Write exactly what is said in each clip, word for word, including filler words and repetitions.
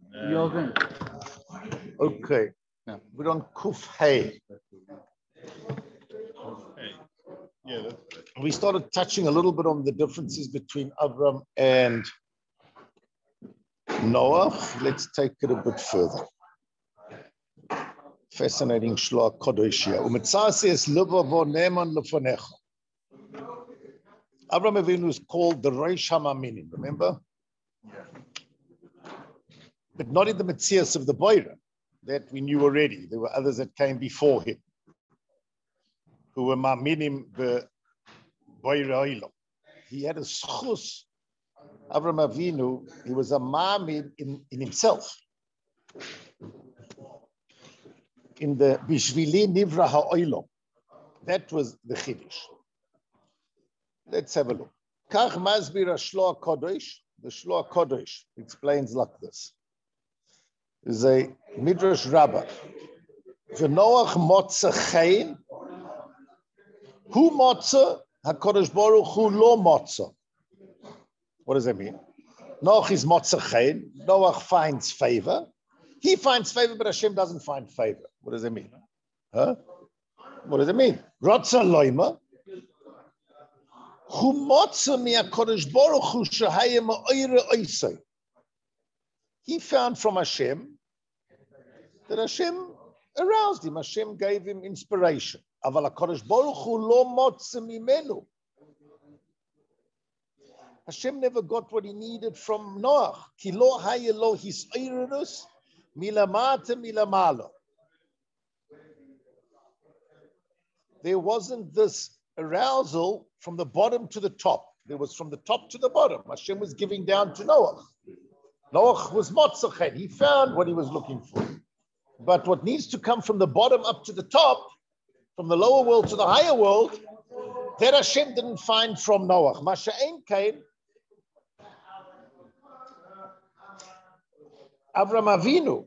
Jorgen. Okay. Yeah. We're on Kuf Hey. Yeah, that's We started touching a little bit on the differences between Avram and Noah. Let's take it a bit further. Fascinating Shloah Kodesh here. Umitzah says, Livavo Neman Lefonecha. Avram Avinu is called the Reish HaMaminim, remember? But not in the Metzias of the Boira. That we knew already. There were others that came before him who were Maminim the Boira Olam. He had a schus. Avram Avinu, he was a Mamin in, in himself. In the Bishvili Nivra HaOlam. That was the Chiddush. Let's have a look. Kach Masbir Shloah Kodesh. The Shloah Kodesh explains like this. There's a Midrash Rabbah. V'Noach Motza Chayin. Hu Motza, HaKadosh Baruch Hu Lo Motza. What does that mean? Noach is Motza Chayin. Noach finds favor. He finds favor, but Hashem doesn't find favor. What does that mean? Huh? What does it mean? Rotza Loima. Hu Motza mi HaKadosh Baruch Hu Shehaya Ma'oire Oisei. He found from Hashem that Hashem aroused him. Hashem gave him inspiration. Aval HaKadosh Baruch Hu lo motze mimenu. Hashem never got what he needed from Noach. Ki lo haya lo hisoirus milamata milamalo. There wasn't this arousal from the bottom to the top. There was from the top to the bottom. Hashem was giving down to Noach. Noach was motzachen. He found what he was looking for. But what needs to come from the bottom up to the top, from the lower world to the higher world, that Hashem didn't find from Noach. Masha'en came. Avram Avinu.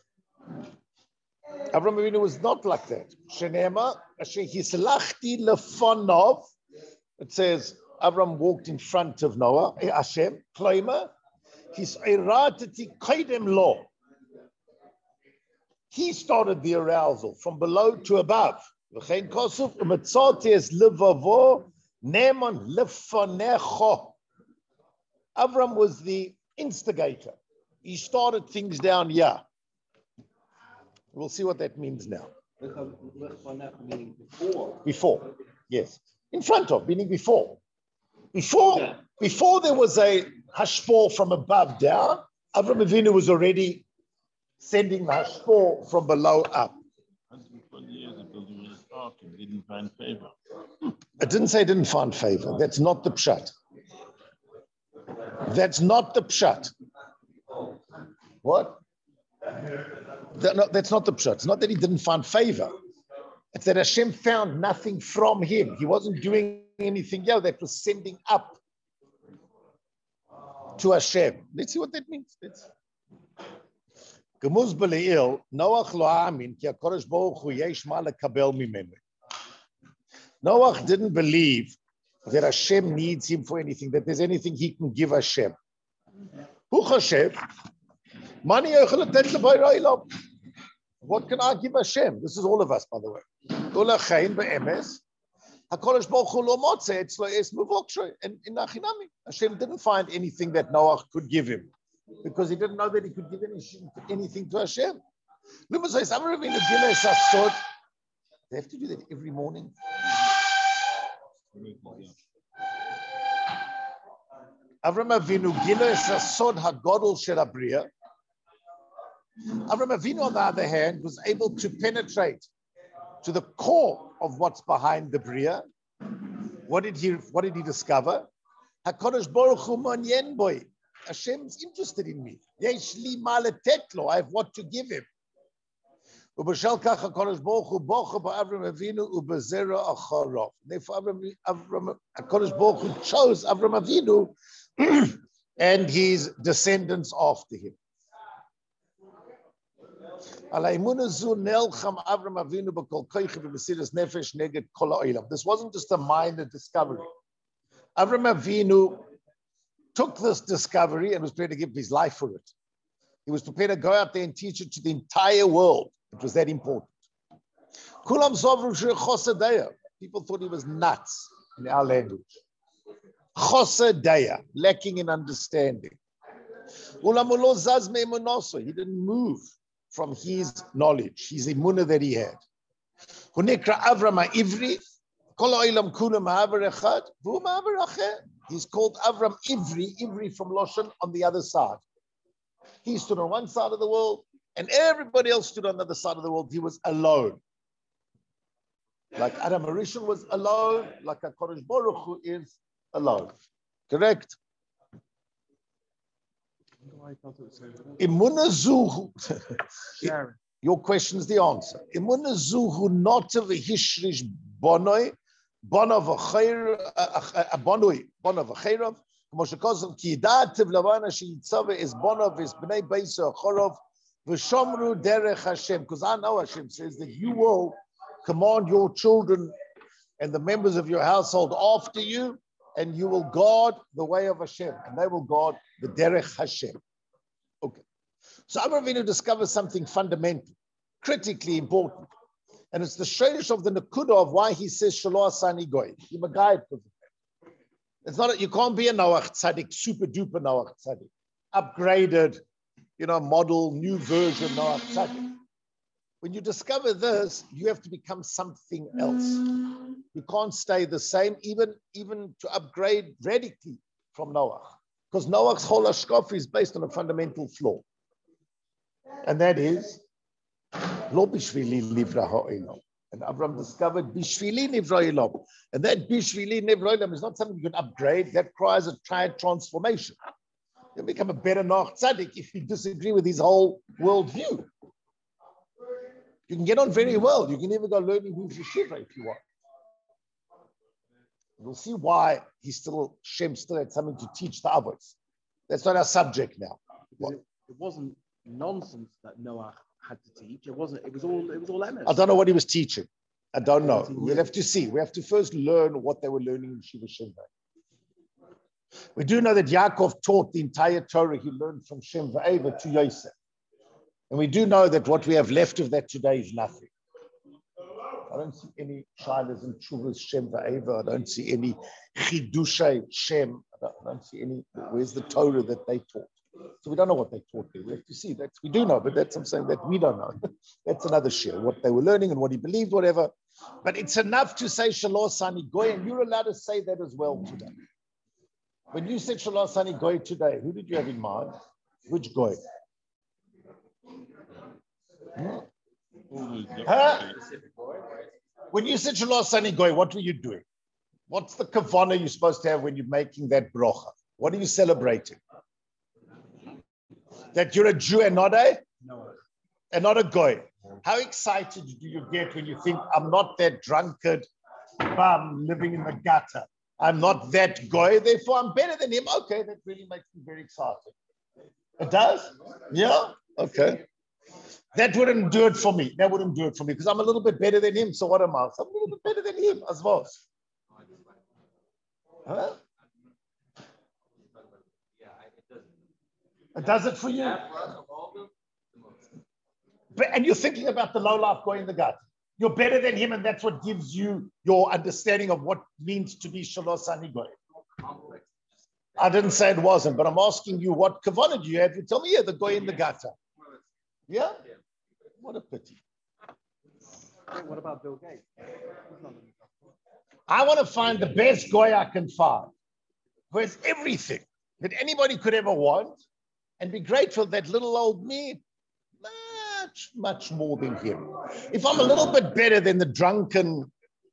Avram Avinu was not like that. Shenema, Hashem hislachti lefonov. It says Avram walked in front of Noah. Hashem, Kloima. His iratati kaidem law. He started the arousal from below to above. Avram was the instigator. He started things down here. We'll see what that means now. Before, yes. In front of, meaning before. Before, before there was a hashpor from above down, Avram Avinu was already sending the hashpor from below up. Didn't find favor. I didn't say I didn't find favor. That's not the pshat. That's not the pshat. What? That, no, that's not the pshat. It's not that he didn't find favor. It's that Hashem found nothing from him. He wasn't doing anything else. That was sending up to Hashem. Let's see what that means. Let's Gemuz b'leil, Noach lo amin, ki HaKadosh Baruch Hu yesh ma lekabel mimenu. Noach didn't believe that Hashem needs him for anything, that there's anything he can give Hashem. Hu chashev, mani yochel letet lebayra ilam. What can I give Hashem? This is all of us, by the way. Ulachain be'emes, HaKadosh Baruch Hu lo motze etzlo es mevokshay. And in Achinami, Hashem didn't find anything that Noach could give him, because he didn't know that he could give anything, anything to Hashem. They have to do that every morning. Avram Avinu gila sasod hagodol shel habriya. Avram Avinu, on the other hand, was able to penetrate to the core of what's behind the bria. What did he? What did he discover? HaKadosh Baruch Hu manyen boy. Hashem's interested in me. Yesh li ma letetlo. I have what to give him. Ubeshel kach HaKadosh Baruch Hu bocha ba'Avram Avinu ubezera acharav. Therefore, Avram, HaKadosh Baruch Hu chose Avram Avinu and his descendants after him. This wasn't just a minor discovery. Avram Avinu took this discovery and was prepared to give his life for it. He was prepared to go out there and teach it to the entire world. It was that important. Kulam Sovru Chosadeya. People thought he was nuts in our language. Chosadeya, lacking in understanding. Ulamulo Zazme Monoso. He didn't move from his knowledge, his imunah that he had. Hunikra Avram Ivri. He's called Avram Ivri, Ivri from Loshan on the other side. He stood on one side of the world and everybody else stood on the other side of the world. He was alone. Like Adam Harishon was alone, like HaKadosh Baruch Hu is alone. Correct? Imunazuhu. Your question is the answer. Imunazuhu not of a hishrish bonoi. Bonov a chair, a bonoi, bonov a chairav. Moshe Kozel ki dativ lavana sheyitzave is bonov is bnei beisa chorov v'shomru derech Hashem. Because I know Hashem says that you will command your children and the members of your household after you, and you will guard the way of Hashem, and they will guard the derech Hashem. Okay. So Avraham Avinu discovers something fundamental, critically important. And it's the shayrish of the Nakuda of why he says Shelo Asani Goy. You're a guide for that. It's not, you can't be a Noach Tzaddik, super duper Noach Tzaddik, upgraded, you know, model, new version Noach Tzaddik. When you discover this, you have to become something else. You can't stay the same, even, even to upgrade radically from Noach. Because Noach's whole hashkafa is based on a fundamental flaw. And that is, Lo bishvili nivra ha'olam. And Abraham discovered bishvili nivra ha'olam. And that bishvili nivra ha'olam is not something you can upgrade. That requires a tried transformation. You become a better Noach Tzaddik if you disagree with his whole worldview. You can get on very well. You can even go learning Huv Yeshiva if you want. We'll see why he still, Shem still had something to teach the others. That's not our subject now. It, it wasn't nonsense that Noah had to teach. It wasn't, it was all, it was all emes. I don't know what he was teaching. I don't know. We'll have to see. We have to first learn what they were learning in Shiva Shem. We do know that Yaakov taught the entire Torah he learned from Shem Va'eva to Yosef. And we do know that what we have left of that today is nothing. I don't see any shilas and chuvas Shem Va'eva. I don't see any chidushay Shem. I don't, I don't see any. Where's the Torah that they taught? So we don't know what they taught there. We have to see that. We do know, but that's I'm saying that we don't know. That's another share, what they were learning and what he believed, whatever. But it's enough to say Shelo Asani Goy, and you're allowed to say that as well today. When you said Shelo Asani Goy today, who did you have in mind? Which Goy? Hmm? Huh? When you said Shelo Asani Goy, what were you doing? What's the kavanah you're supposed to have when you're making that brocha? What are you celebrating? That you're a Jew and not a? No. And not a Goy. How excited do you get when you think, I'm not that drunkard bum living in the gutter. I'm not that Goy, therefore I'm better than him. Okay, that really makes me very excited. It does? Yeah? Okay. That wouldn't do it for me. That wouldn't do it for me because I'm a little bit better than him. So what am I? I'm a little bit better than him as well. Huh? It does it for you. But, and you're thinking about the low life Goy in the gut. You're better than him, and that's what gives you your understanding of what it means to be Shelo Asani Goy. I didn't say it wasn't, but I'm asking you what kavanah do you have? You tell me, yeah, the Goy in the gutter. Yeah? What a pity. What about Bill Gates? I want to find the best Goy I can find, who has everything that anybody could ever want, and be grateful that little old me, much, much more than him. If I'm a little bit better than the drunken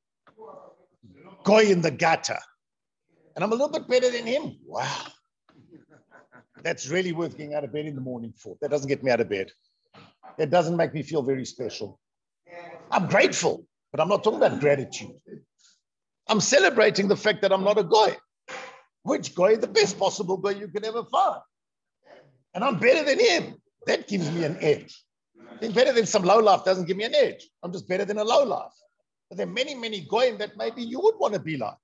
Goy in the gutter, and I'm a little bit better than him, wow. That's really worth getting out of bed in the morning for. That doesn't get me out of bed. That doesn't make me feel very special. I'm grateful, but I'm not talking about gratitude. I'm celebrating the fact that I'm not a Goy. Which Goy? The best possible Goy you can ever find. And I'm better than him. That gives me an edge. Being better than some low life doesn't give me an edge. I'm just better than a low life. But there are many, many Goyim that maybe you would want to be like.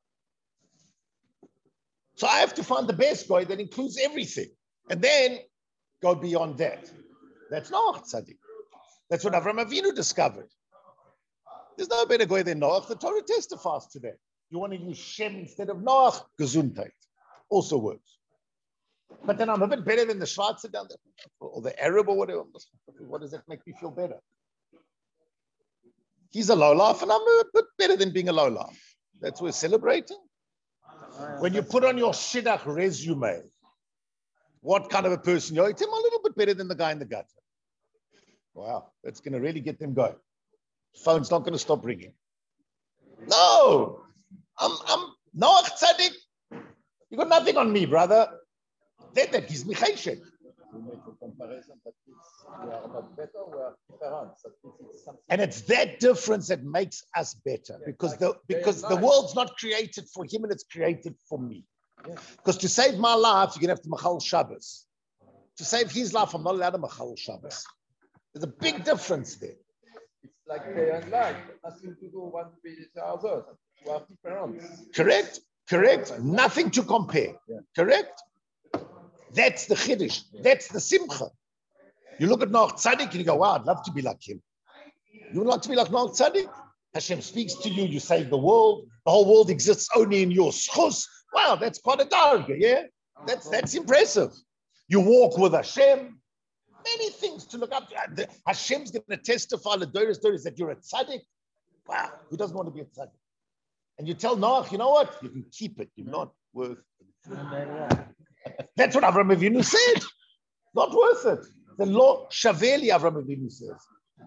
So I have to find the best Goy that includes everything. And then go beyond that. That's Noach tzaddik. That's what Avraham Avinu discovered. There's no better guy than Noach. The Torah testifies to that. You want to use Shem instead of Noach? Gesundheit. Also works. But then I'm a bit better than the Schwarzer down there, or the Arab or whatever. What does that make me feel better? He's a low laugh, and I'm a bit better than being a low laugh. That's what we're celebrating. When you put on your shidduch resume, what kind of a person you are, I'm a little bit better than the guy in the gutter. Wow, that's going to really get them going. Phone's not going to stop ringing. No, I'm, I'm Noach tzaddik. You got nothing on me, brother. That, that gives me cheshek. And it's that difference that makes us better, because the because the world's not created for him and it's created for me. Because to save my life, you're gonna have to machal Shabbos. To save his life, I'm not allowed to machal Shabbos. There's a big difference there. It's like day and night. Nothing to do one with the other. You have different. Correct, correct. Nothing to compare. Yeah. Correct. That's the chiddush. That's the simcha. You look at Noach tzaddik and you go, wow, I'd love to be like him. You would like to be like Noach tzaddik? Hashem speaks to you, you save the world. The whole world exists only in your schus. Wow, that's quite a darga, yeah? That's that's impressive. You walk with Hashem. Many things to look up to. Hashem's going to testify to Doris Doris that you're a tzaddik. Wow, who doesn't want to be a tzaddik? And you tell Noach, you know what? You can keep it. You're not worth it. That's what Avraham Avinu said. Not worth it. The law Shaveli, Avraham Avinu says.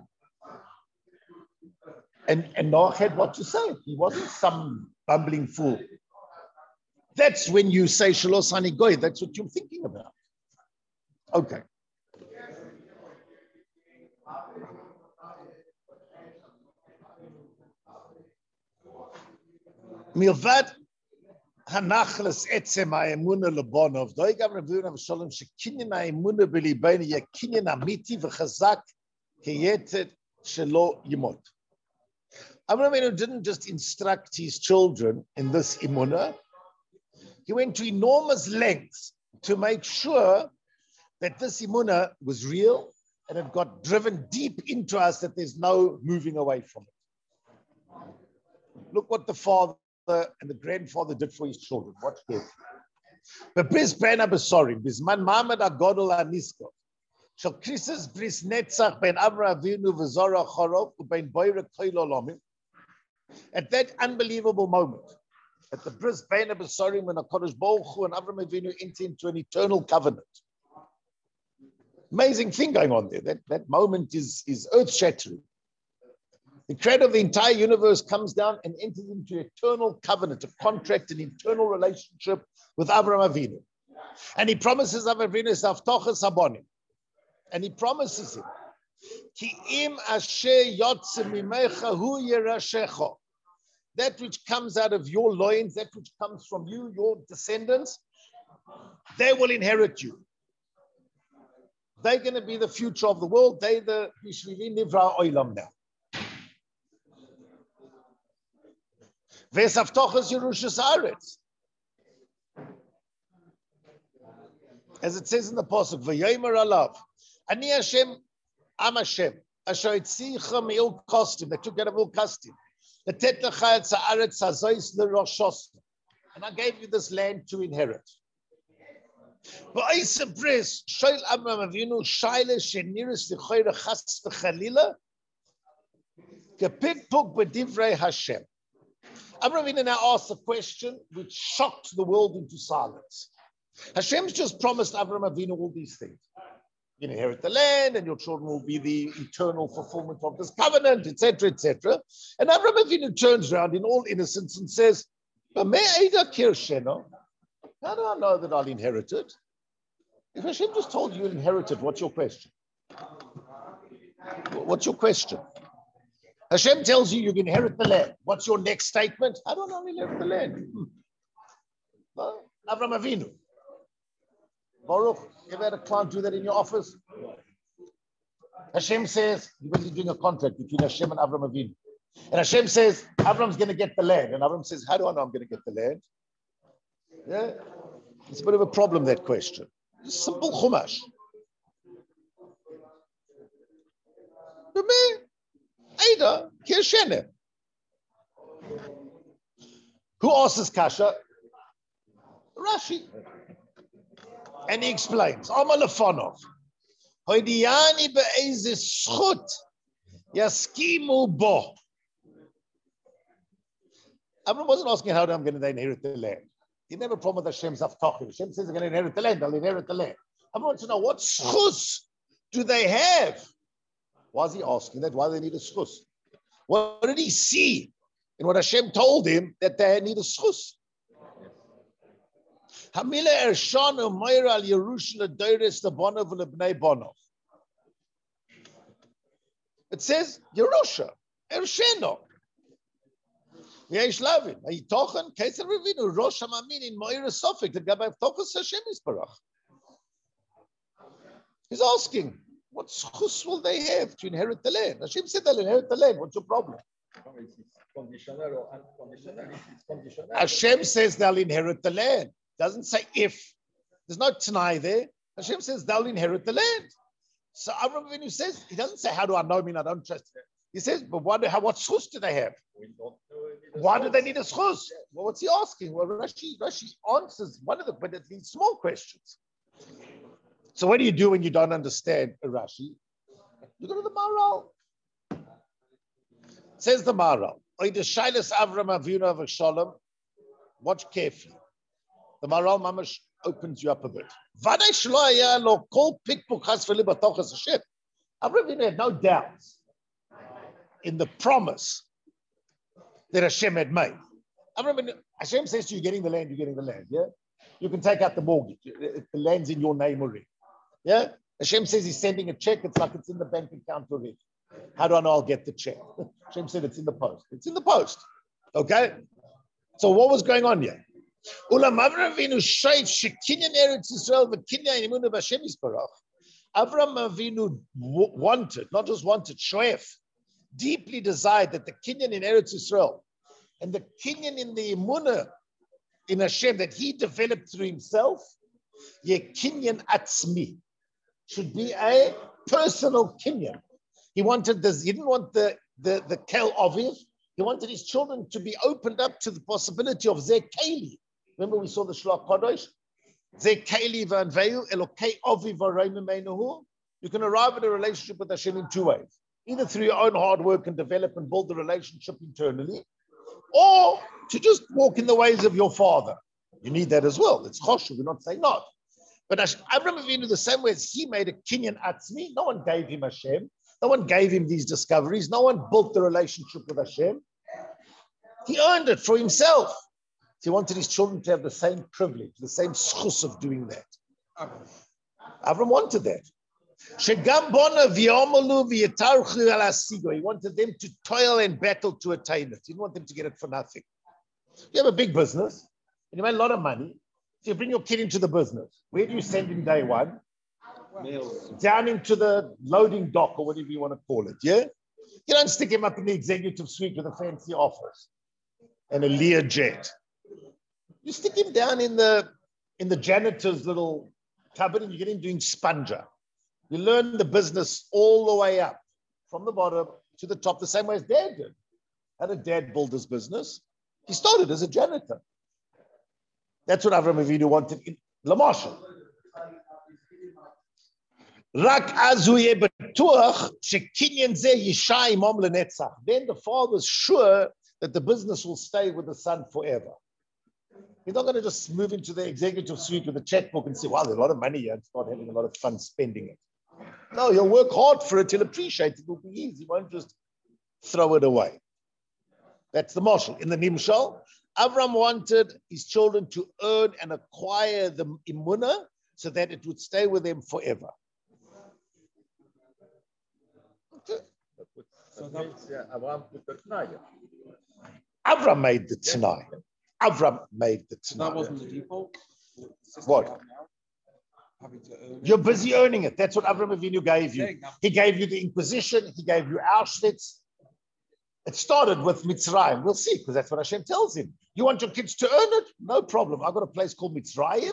And, and Noach had what to say. He wasn't some bumbling fool. That's when you say Shalosh Ani Goy. That's what you're thinking about. Okay. Milvad Hanachlas etzem ha'emuna lebonov. Doig Avraham Avinu v'sholem shekinyan ha'emuna b'libeinu yekinyan amiti v'chazak keyetet shelo yimot. Avraham Avinu didn't just instruct his children in this imuna. He went to enormous lengths to make sure that this imuna was real and it got driven deep into us, that there's no moving away from it. Look what the father and the grandfather did for his children. Watch this. Bebris ben abesorim, bisman Ma'amad agodol hanisko, shel krisis bris netzach ben Avraham Avinu v'Zora Chorov u'ben boire koil olamim. At that unbelievable moment, at the bris ben abesorim, when HaKadosh Baruch Hu and Avraham Avinu enter into an eternal covenant. Amazing thing going on there. That, that moment is, is earth-shattering. The creator of the entire universe comes down and enters into eternal covenant, a contract, an eternal relationship with Avraham Avinu. And he promises Avraham Avinu Savtochas Habonim. And he promises him, Ki im asher yotze mimecha hu yerashecha. That which comes out of your loins, that which comes from you, your descendants, they will inherit you. They're going to be the future of the world. They're the Bishvili Nivra Oilam now. Vesavtochas Yerushas Haaretz. As it says in the pasuk, V'yomer alav, Ani Hashem, Am Hashem, Asher etzicha me'il kostim, that took out of all custom. Letet lecha et haaretz hazois l'roshos, and I gave you this land to inherit. V'oisem bris, shoyl Avraham Avinu, shayle sheniris l'choyre chas v'chalila, kepikpuk b'divrei Hashem. Avraham Avinu now asked a question which shocked the world into silence. Hashem's just promised Avraham Avinu all these things. You inherit the land, and your children will be the eternal fulfillment of this covenant, et cetera, et cetera. And Avraham Avinu turns around in all innocence and says, how do I know that I'll inherit it? If Hashem just told you you'll inherit it, what's your question? What's your question? Hashem tells you you can inherit the land. What's your next statement? I don't know, I'll inherit the land. Well, Avraham Avinu. Baruch, you ever had a client do that in your office? Hashem says, you're busy doing a contract between Hashem and Avraham Avinu. And Hashem says, Avraham's going to get the land. And Avram says, how do I know I'm going to get the land? Yeah, it's a bit of a problem, that question. It's simple chumash. Ada, Kirshene. Who asks Kasha? Rashi. And he explains, Amar Lefonov, Hoidiyani be'eze schut yaskimu bo. Abraham wasn't asking how I'm going to inherit the land. He never promised Hashem's avtachim. Hashem says they're going to inherit the land. They'll inherit the land. Abraham wants to know what schus do they have? Why is he asking that? Why do they need a schus? What did he see in what Hashem told him that they need a schus? Hamila ershanu meira al Yerushalayim doires lebonov lebnei bonov. It says Yerusha ersheno. Yesh lavin. Hayitochen keser revinu rosh hamamin in meira sofik that gabay tochas Hashem isbarach. He's asking, what schus will they have to inherit the land? Hashem said they'll inherit the land. What's your problem? Conditional or unconditional? It's conditional. Hashem says they'll inherit the land. Doesn't say if. There's no t'nai there. Hashem says they'll inherit the land. So Avraham Avinu says, he doesn't say, how do I know? I mean, I don't trust it. He says, but what, how, what schus do they have? We don't know. Why do they need a schus? Well, what's he asking? Well, Rashi, Rashi answers one of them, but it's these small questions. So what do you do when you don't understand a Rashi? You go to the Maharal. Says the Maharal, Oideshailas Avram Avinu Avshalom. Watch carefully. The Maharal Mamash opens you up a bit. Vadai shloya lo kol pikpuk chas v'liba tochas Hashem. Avram Avinu had no doubts in the promise that Hashem had made. Avram Avinu, Hashem says to you, getting the land, you're getting the land. Yeah, you can take out the mortgage. The land's in your name already. Yeah, Hashem says He's sending a check. It's like it's in the bank account already. How do I know I'll get the check? Hashem said it's in the post. It's in the post. Okay. So what was going on here? Ulam Avram Avinu shayt shekinyan Eretz Yisrael v'kinyan emunah b'Hashem Yisbarach. Avram Avinu wanted, not just wanted, shoef, deeply desired that the kinyan in Eretz Yisrael and the kinyan in the emunah in Hashem that he developed through himself, ye kinyan atzmi, should be a personal kinyan. He wanted this. He didn't want the the the kel aviv. He wanted his children to be opened up to the possibility of zeh keli. Remember, we saw the Shlach Kodesh. Zeh keli v'anveu elokei aviv v'roim meinuhu. You can arrive at a relationship with Hashem in two ways: either through your own hard work and develop and build the relationship internally, or to just walk in the ways of your father. You need that as well. It's choshev. We're not saying not. But Avraham Avinu, the same way as he made a kinyan atzmi, no one gave him Hashem. No one gave him these discoveries. No one built the relationship with Hashem. He earned it for himself. He wanted his children to have the same privilege, the same schus of doing that. Avram wanted that. He wanted them to toil and battle to attain it. He didn't want them to get it for nothing. You have a big business, and you make a lot of money. So you bring your kid into the business. Where do you send him day one? Down into the loading dock or whatever you want to call it, yeah? You don't stick him up in the executive suite with a fancy office and a Lear jet. You stick him down in the in the janitor's little cupboard and you get him doing sponger. You learn the business all the way up, from the bottom to the top, the same way as Dad did. How did Dad build his business? He started as a janitor. That's what Avraham Avinu wanted in Lamashal. Rak azuye betuach shekinyan ze yishai imam lenetzach. Then the father's sure that the business will stay with the son forever. He's not going to just move into the executive suite with a checkbook and say, wow, there's a lot of money here, and start having a lot of fun spending it. No, he'll work hard for it, he'll appreciate it, it will be easy. He won't just throw it away. That's the marshal. In the Nimshal, Avram wanted his children to earn and acquire the imunah so that it would stay with them forever. Okay. So that means yeah, Avram put the t'nai. Avram made the t'nai. Avram made the t'nai. That wasn't the default. What? You're busy earning it. That's what Avram Avinu gave you. He gave you the Inquisition. He gave you Auschwitz. It started with Mitzrayim. We'll see, because that's what Hashem tells him. You want your kids to earn it? No problem. I've got a place called Mitzrayim.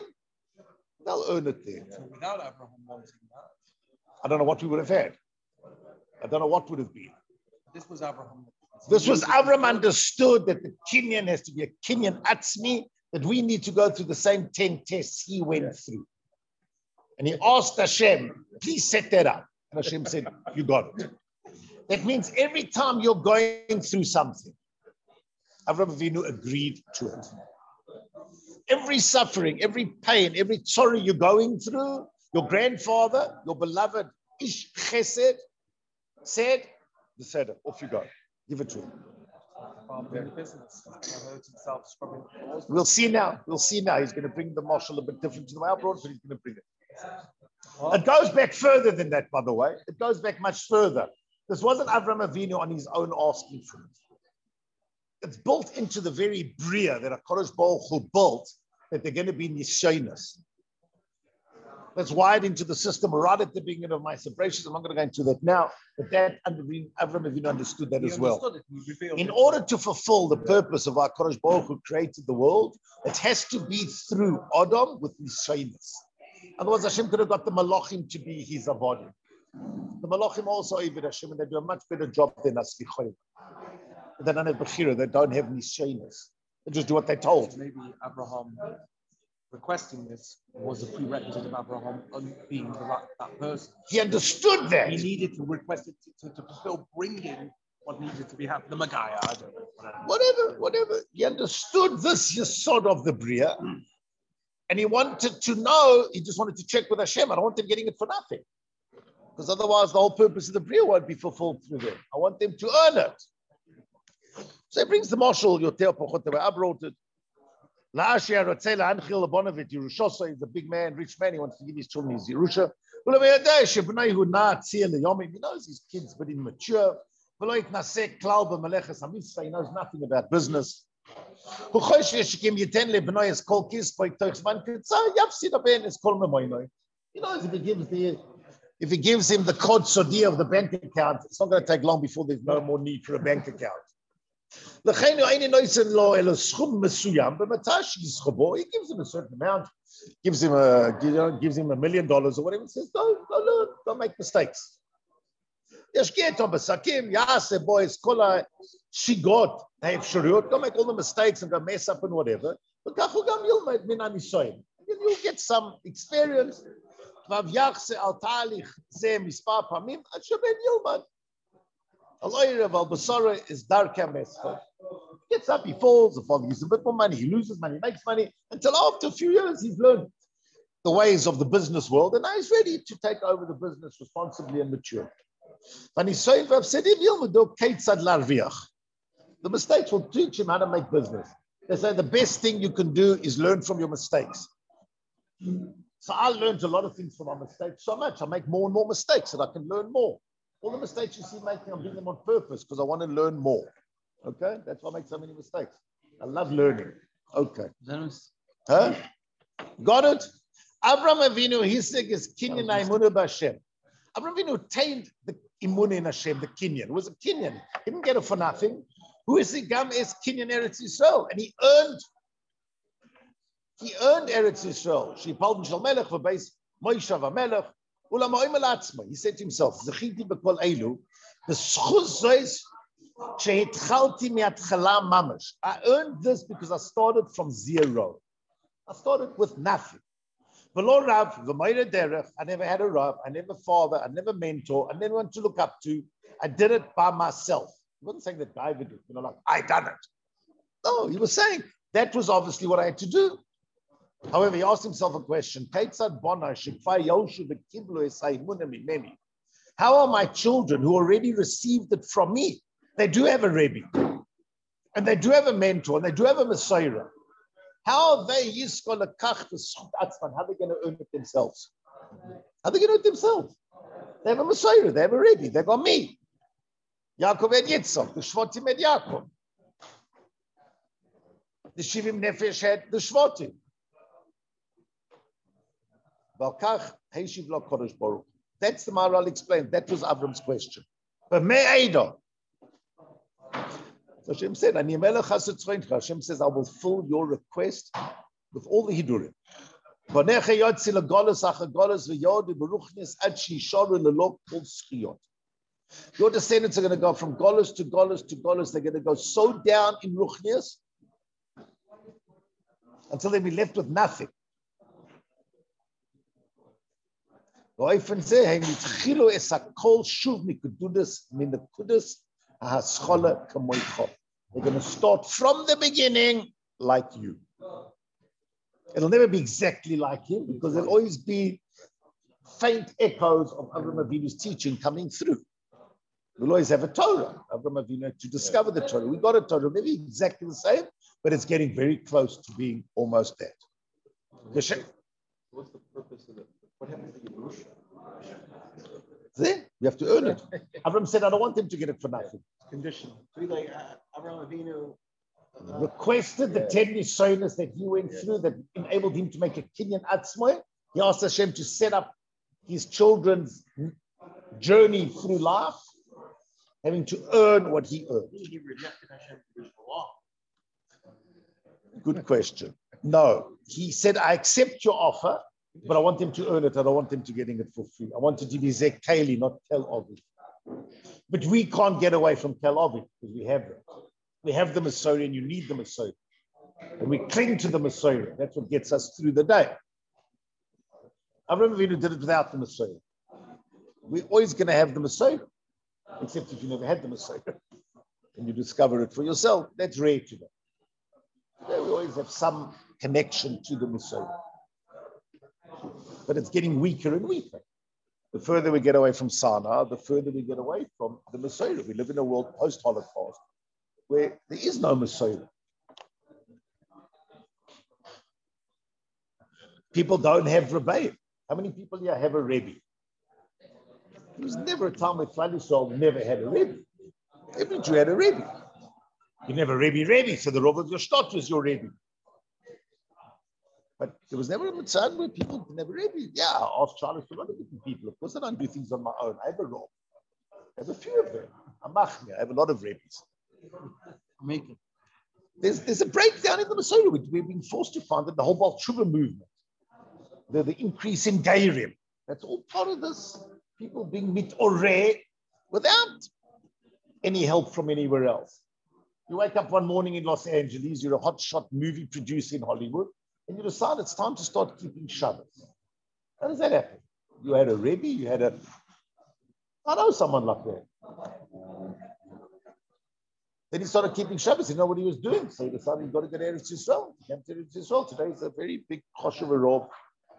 They'll earn it there. So without Abraham wanting that, I don't know what we would have had. I don't know what would have been. This was Abraham. This was Avram understood that the Kinyan has to be a Kinyan Atzmi, that we need to go through the same ten tests he went through. And he asked Hashem, please set that up. And Hashem said, you got it. That means every time you're going through something, Avram Avinu agreed to it. Every suffering, every pain, every sorrow you're going through, your grandfather, your beloved Ish Chesed said, the Seder, off you go. Give it to him. We'll see now. We'll see now. He's going to bring the marshal a bit different to the way I brought, but he's going to bring it. It goes back further than that, by the way. It goes back much further. This wasn't Avram Avinu on his own asking for it. It's built into the very bria that HaKadosh Baruch Hu built, that they're going to be nisyonos. That's wired into the system right at the beginning of my separations. I'm not going to go into that now, but that Avram Avinu understood that as well. In order to fulfill the purpose of HaKadosh Baruch Hu created the world, it has to be through Adam with nisyonos. Otherwise, Hashem could have got the Malachim to be his avodim. The Malachim also Eved Hashem, and they do a much better job than us. They don't have Bechira, they don't have nisyonos. They just do what they're told. Maybe Abraham requesting this was a prerequisite of Abraham being the right, that person. He understood that. He needed to request it to, to, to fulfill bringing what needed to be happening. The Magaya, I don't know. Whatever, whatever. He understood this yesod of the Bria. Mm. And he wanted to know, he just wanted to check with Hashem. I don't want them getting it for nothing. Because otherwise the whole purpose of the Bria won't be fulfilled through them. I want them to earn it. So he brings the marshal, Yoter Pochot, the way I brought it. La'ashia Rotzela Anchil Abonovit, Yerushosa is a big man, rich man, he wants to give his children his Yerusha. He knows his kids, but immature. He knows nothing about business. He knows if he gives the if he gives him the code sodi of the bank account, it's not going to take long before there's no more need for a bank account. He gives him a certain amount, gives him a you know, gives him a million dollars or whatever. He says, don't, don't learn, don't make mistakes. Don't make all the mistakes and go mess up and whatever. But you'll get some experience. Gets up, he falls, the father gives a bit more money, he loses money, he makes money, until after a few years he's learned the ways of the business world, and now he's ready to take over the business responsibly and mature. And he's saying, the mistakes will teach him how to make business. They say the best thing you can do is learn from your mistakes. So I learned a lot of things from my mistakes so much. I make more and more mistakes so that I can learn more. All the mistakes you see making, I'm doing them on purpose because I want to learn more. Okay? That's why I make so many mistakes. I love learning. Okay. Huh? Got it? Avram Avinu, his thing is Kinyan Imunah B'Hashem. Avram Avinu attained the Imunah in Hashem, the Kinyan. It was a Kinyan. He didn't get it for nothing. Who is the Gam es Kinyan Eretz Yisrael? And he earned He earned Eretz Yisrael. She Palm Shal Melech for base Moshe Vamelech. He said to himself, Zechiti b'kol elu, the schuz zois she'etchalti mi'atchala mamash. I earned this because I started from zero. I started with nothing. V'lo rav, v'moyre derech, I never had a rav, I never father, I never mentor, I never want to look up to. I did it by myself. He wasn't saying that David did, you know, like, I done it. No, he was saying that was obviously what I had to do. However, he asked himself a question. How are my children who already received it from me? They do have a Rebbe, and they do have a mentor, and they do have a Messiah. How are they How are they going to earn it themselves? How are they going to earn it themselves? They have a Messiah, they have a Rebbe, they got me. Yaakov had Yitzchak, the Shvatim had Yaakov. The Shivim Nefesh had the Shvatim. That's the Maharal explained. That was Avram's question. But Me'eda. So Hashem said, Hashem says, I will fill your request with all the Hidurim. Your descendants are going to go from Golus to Golus to Golus. They're going to go so down in Ruchnias until they'll be left with nothing. They're going to start from the beginning like you. It'll never be exactly like him because there'll always be faint echoes of Avraham Avinu's teaching coming through. We'll always have a Torah, Avraham Avinu, to discover the Torah. We got a Torah, maybe exactly the same, but it's getting very close to being almost that. What's the purpose of it? What happened to Yerusha? There, you have to earn it. Avraham said, I don't want them to get it for nothing. Conditional. So we like uh, Avraham Avinu uh, requested the ten Nishonos that he went yes. through that enabled him to make a Kinyan Atzmoy. He asked Hashem to set up his children's journey through life, having to earn what he earned. He rejected Hashem's law. Good question. No, he said, I accept your offer, but I want them to earn it. I don't want them to getting it for free. I want it to be Zekeli, not Tel Aviv. But we can't get away from Tel Aviv because we have it. We have the Masorah and you need the Masorah. And we cling to the Masorah. That's what gets us through the day. Avraham Avinu did it without the Masorah. We're always going to have the Masorah, except if you never had the Masorah and you discover it for yourself. That's rare today. Yeah, we always have some connection to the Masorah. But it's getting weaker and weaker. The further we get away from Sana, the further we get away from the Masorah. We live in a world post-Holocaust where there is no Masorah. People don't have Rebbeim. How many people here have a Rebbe? There was never a time where Klal Yisrael never had a Rebbe. Every Jew had a Rebbe. You never Rebbe Rebbe, so the Rav of your Stott was your Rebbe. But there was never a mitzvah where people didn't have a Rebbe. Yeah, I asked Charles for a lot of different people. Of course, I don't do things on my own. I have a Rav. I have a few of them. I'm Machmir. I have a lot of Rebbes. There's, there's a breakdown in the Masorah. We're being forced to find that the whole Baal Tshuva movement, the, the increase in Geirim, that's all part of this. People being mitoreh without any help from anywhere else. You wake up one morning in Los Angeles, you're a hotshot movie producer in Hollywood, and you decide it's time to start keeping Shabbos. How does that happen? You had a Rebbe, you had a... I know someone like that. Then he started keeping Shabbos. He didn't know what he was doing. So he decided he's got to go to Eretz Yisrael. He came to Eretz Yisrael. Today is a very big Choshev Rov.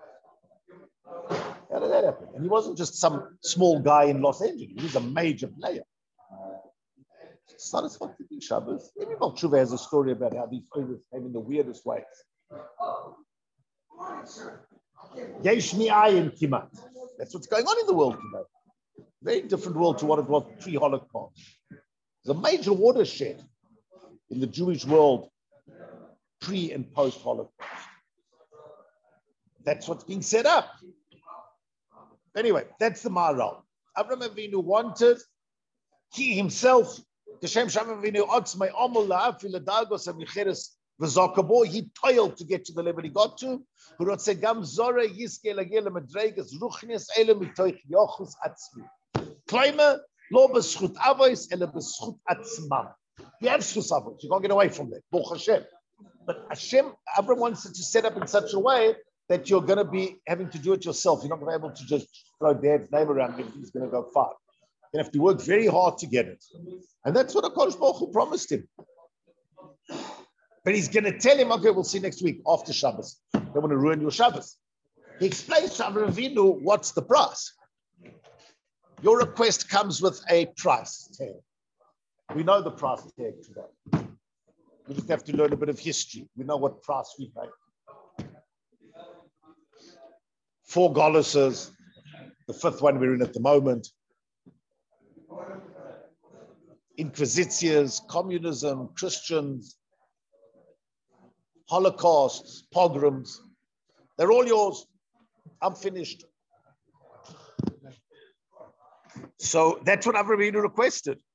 How did that happen? And he wasn't just some small guy in Los Angeles. He was a major player. He started keeping Shabbos. Maybe Baal Tshuva has a story about how these owners came in the weirdest ways. Yesh mi'ayin kimat. That's what's going on in the world today. Very different world to what it was pre-Holocaust. There's a major watershed in the Jewish world pre and post-Holocaust. That's what's being set up. Anyway, that's the Maharal. Avraham Avinu wanted, he himself, Geshem Shem Avinu Otzmei Omul La'afi L'Dargos HaMicheres V'Zokabo, he toiled to get to the level he got to. Hurotze Gam Zore Yizke Lageh L'Madreges Ruchnias Ele Mitoich Yochus Atzmi. Climber, Lo B'Schut Avos Ele B'Schut Atzmam. You have Schut Avos, you can't get away from that. Baruch Hashem. But Hashem, Avraham wants it to set up in such a way that you're going to be having to do it yourself. You're not going to be able to just throw Dad's name around and everything's going to go far. You have to work very hard to get it. And that's what HaKadosh Baruch Hu promised him. But he's going to tell him, okay, we'll see next week after Shabbos. They want to ruin your Shabbos. He explains to Avraham Avinu what's the price. Your request comes with a price tag. We know the price tag today. We just have to learn a bit of history. We know what price we pay. Four Goluses, the fifth one we're in at the moment. Inquisitias, communism, Christians, Holocausts, pogroms. They're all yours. I'm finished. So that's what Avraham Avinu requested.